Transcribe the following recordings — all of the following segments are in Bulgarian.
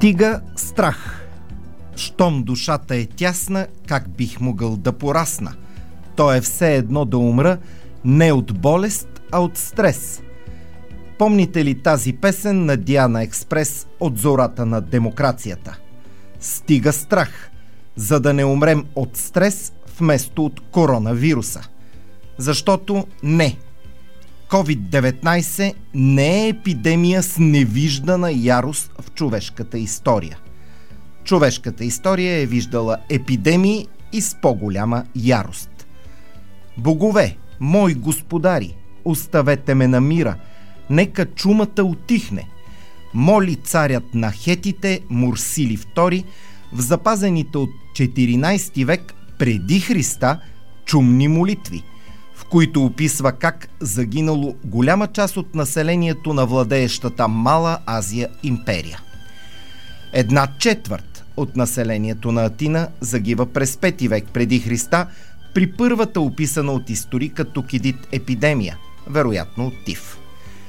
Стига страх. Щом душата е тясна, как бих могъл да порасна? То е все едно да умра, не от болест, а от стрес. Помните ли тази песен на Диана Експрес от зората на демокрацията? Стига страх, за да не умрем от стрес вместо от коронавируса. Защото не. COVID-19 не е епидемия с невиждана ярост в човешката история. Човешката история е виждала епидемии и с по-голяма ярост. Богове, мои господари, оставете ме на мира, нека чумата утихне. Моли царят на хетите Мурсили II в запазените от 14 век преди Христа чумни молитви, в които описва как загинало голяма част от населението на владеещата Мала Азия империя. 1/4 от населението на Атина загива през 5 век преди Христа при първата описана от историка Тукидид епидемия, вероятно от тиф.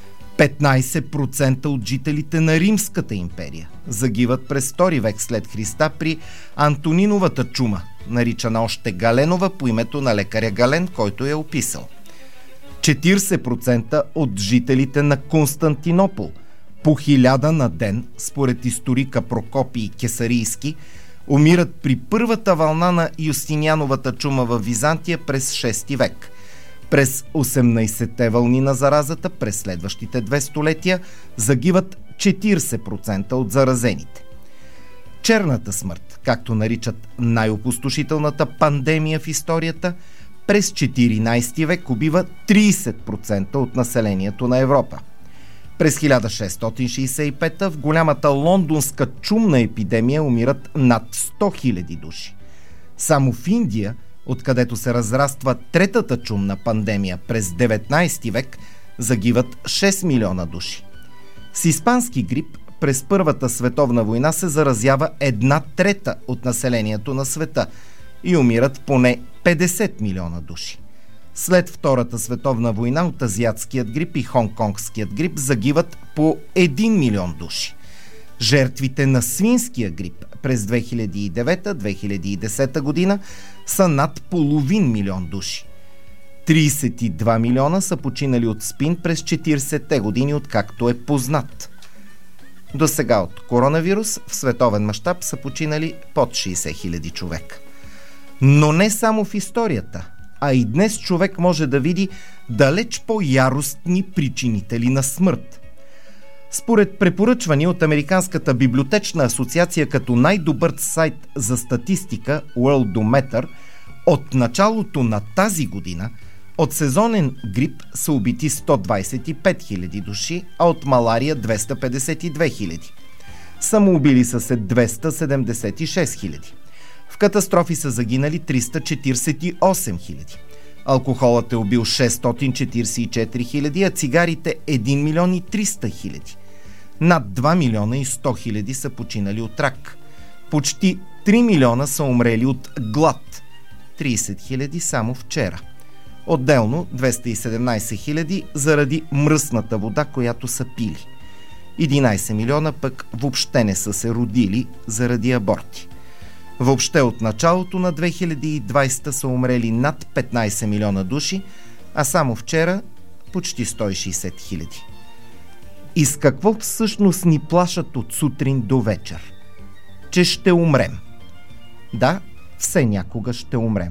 15% от жителите на Римската империя загиват през 2 век след Христа при Антониновата чума, наричана още Галенова по името на лекаря Гален, който я описал. 40% от жителите на Константинопол, по 1000 на ден, според историка Прокопий Кесарийски, умират при първата вълна на Юстиниановата чума в Византия през 6 век. През 18-те вълни на заразата през следващите 2 столетия загиват 40% от заразените. Черната смърт, както наричат най-опустошителната пандемия в историята, през 14 век убива 30% от населението на Европа. През 1665 в голямата лондонска чумна епидемия умират над 100 000 души. Само в Индия, откъдето се разраства третата чумна пандемия през 19 век, загиват 6 милиона души. С испански грип през Първата световна война се заразява 1/3 от населението на света и умират поне 50 милиона души. След Втората световна война от азиатският грип и хонконгският грип загиват по 1 милион души. Жертвите на свинския грип през 2009-2010 година са над половин милион души. 32 милиона са починали от СПИН през 40-те години, откакто е познат. До сега от коронавирус в световен мащаб са починали под 60 000 човека. Но не само в историята, а и днес човек може да види далеч по-яростни причинители на смърт. Според препоръчвания от Американската библиотечна асоциация като най-добър сайт за статистика Worldometer, от началото на тази година от сезонен грип са убити 125 000 души, а от малария 252 000. Самоубили са се 276 000. В катастрофи са загинали 348 000. Алкохолът е убил 644 000, а цигарите 1 милион и 300 000. Над 2 милиона и 100 000 са починали от рак. Почти 3 милиона са умрели от глад. 30 000 само вчера. Отделно 217 000 заради мръсната вода, която са пили. 11 милиона пък въобще не са се родили заради аборти. Въобще от началото на 2020 са умрели над 15 милиона души, а само вчера почти 160 000. И с какво всъщност ни плашат от сутрин до вечер? Че ще умрем. Да, все някога ще умрем.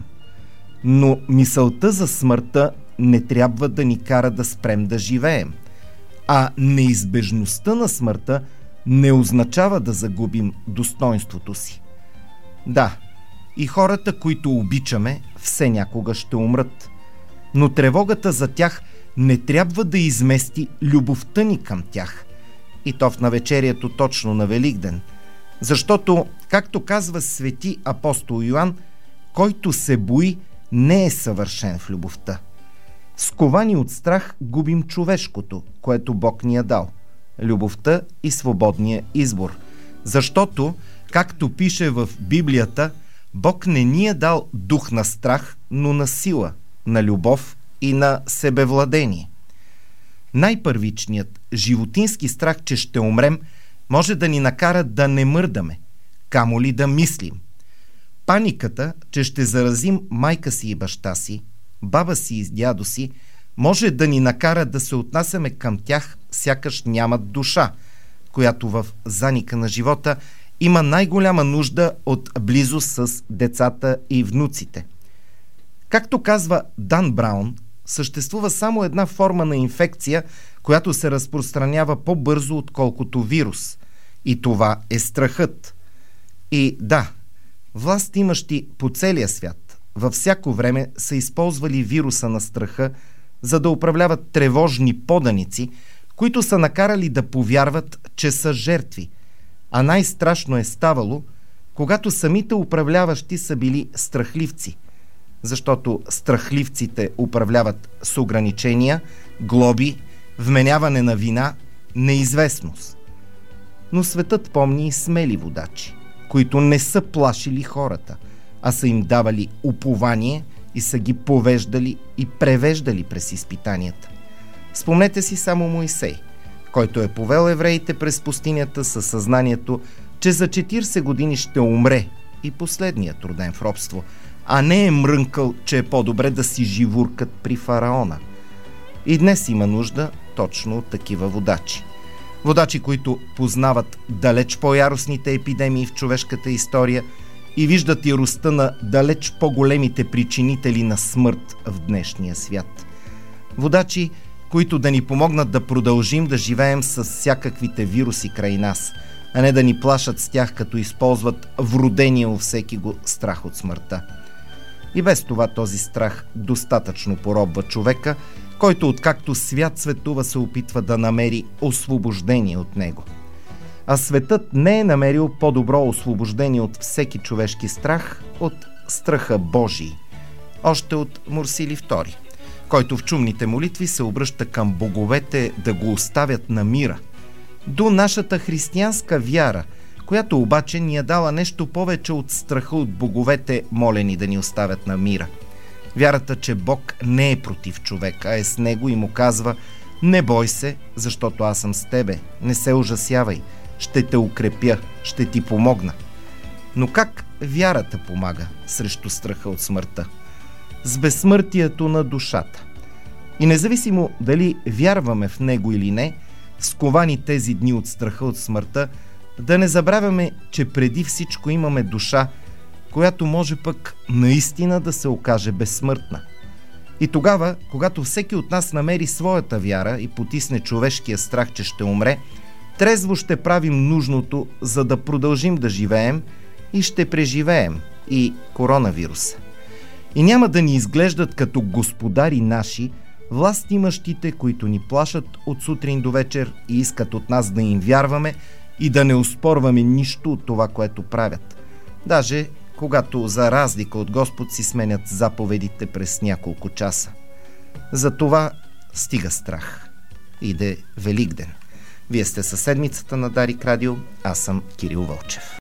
Но мисълта за смъртта не трябва да ни кара да спрем да живеем. А неизбежността на смъртта не означава да загубим достойнството си. Да, и хората, които обичаме, все някога ще умрат. Но тревогата за тях не трябва да измести любовта ни към тях. И то в навечерието точно на Великден. Защото, както казва свети апостол Йоан, който се бои, не е съвършен в любовта. Сковани от страх губим човешкото, което Бог ни е дал. Любовта и свободния избор. Защото, както пише в Библията, Бог не ни е дал дух на страх, но на сила, на любов и на себевладение. Най-първичният животински страх, че ще умрем, може да ни накара да не мърдаме, камо ли да мислим. Паниката, че ще заразим майка си и баща си, баба си и дядо си, може да ни накара да се отнасяме към тях, сякаш нямат душа, която в заника на живота има най-голяма нужда от близост с децата и внуците. Както казва Дан Браун, съществува само една форма на инфекция, която се разпространява по-бързо, отколкото вирус. И това е страхът. И да, власт имащи по целия свят във всяко време са използвали вируса на страха, за да управляват тревожни поданици, които са накарали да повярват, че са жертви. А най-страшно е ставало, когато самите управляващи са били страхливци, защото страхливците управляват с ограничения, глоби, вменяване на вина, неизвестност. Но светът помни и смели водачи, които не са плашили хората, а са им давали упование и са ги повеждали и превеждали през изпитанията. Спомнете си само Моисей, който е повел евреите през пустинята със съзнанието, че за 40 години ще умре и последният роден в робство, а не е мрънкал, че е по-добре да си живуркат при фараона. И днес има нужда точно от такива водачи. Водачи, които познават далеч по-яростните епидемии в човешката история и виждат яростта на далеч по-големите причинители на смърт в днешния свят. Водачи, които да ни помогнат да продължим да живеем с всякаквите вируси край нас, а не да ни плашат с тях, като използват вродения у всеки го страх от смъртта. И без това този страх достатъчно поробва човека, който откакто свят светува се опитва да намери освобождение от него. А светът не е намерил по-добро освобождение от всеки човешки страх, от страха Божий. Още от Мурсили II, който в чумните молитви се обръща към боговете да го оставят на мира, до нашата християнска вяра, която обаче ни е дала нещо повече от страха от боговете, молени да ни оставят на мира. Вярата, че Бог не е против човека, а е с него и му казва: не бой се, защото аз съм с тебе, не се ужасявай, ще те укрепя, ще ти помогна. Но как вярата помага срещу страха от смъртта? С безсмъртието на душата. И независимо дали вярваме в него или не, сковани тези дни от страха от смъртта, да не забравяме, че преди всичко имаме душа, която може пък наистина да се окаже безсмъртна. И тогава, когато всеки от нас намери своята вяра и потисне човешкия страх, че ще умре, трезво ще правим нужното, за да продължим да живеем и ще преживеем и коронавируса. И няма да ни изглеждат като господари наши, власт имащите, които ни плашат от сутрин до вечер и искат от нас да им вярваме и да не оспорваме нищо от това, което правят. Даже когато за разлика от Господ си сменят заповедите през няколко часа. За това стига страх. Иде Великден. Вие сте със седмицата на Дарик Радио, аз съм Кирил Вълчев.